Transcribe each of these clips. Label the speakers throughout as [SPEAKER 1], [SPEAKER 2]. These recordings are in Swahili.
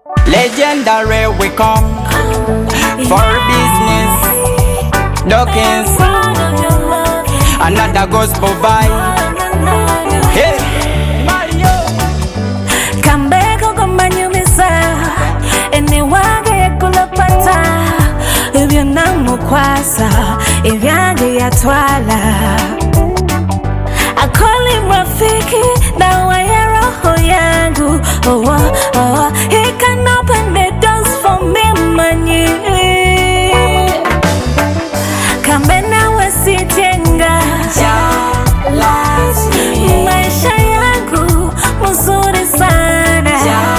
[SPEAKER 1] Legendary we come for business. Dawkins, another gospel vibe. Hey, Mario.
[SPEAKER 2] Kambeko kumanyumisa eniwage kulopata ibyo namukwasa ibyange yatwala akoli mwafiki dawa ya roho yangu. He can open the doors for me manyi Kambena wasitenga maisha yangu mzuri sana.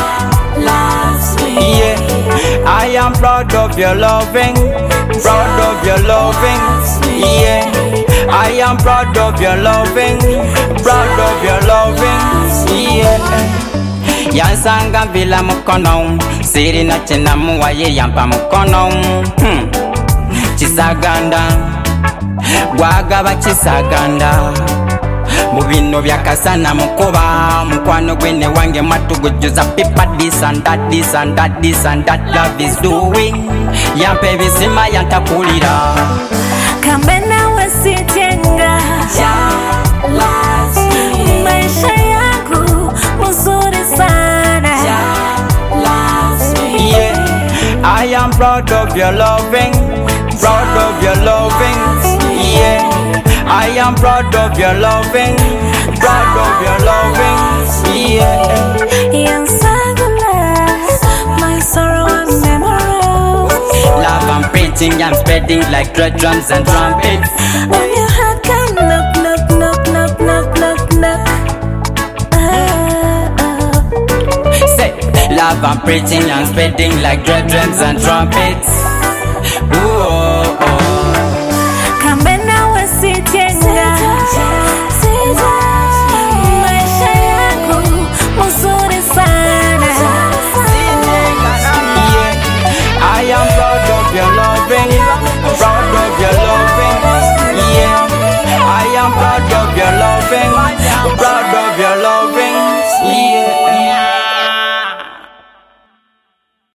[SPEAKER 1] Yeah, I am proud of your loving, proud of your loving. Yeah, I am proud of your loving, proud of your loving. Yeah, yansanga vila mukono, siri na chena muwaye yampa mukono. Chisaganda, gwagaba chisaganda. Mubino byakasana mukoba mukwano gwene wange matugujuza pipa this and that, this and that, this and that love is doing. Yampe bizima yantakulira
[SPEAKER 2] Kambena wasitenga maisha yangu mzuri sana.
[SPEAKER 1] Yeah, I am proud of your loving, proud of your loving. Yeah, I am proud of your loving, proud of your loving. Yeah,
[SPEAKER 2] Yansagula, my sorrow and memory.
[SPEAKER 1] love I'm preaching, I'm spreading like dread drums and trumpets.
[SPEAKER 2] When your heart can knock, knock, knock, knock, knock, knock, knock.
[SPEAKER 1] Say, love I'm preaching, I'm spreading like dread drums and trumpets. Ooh.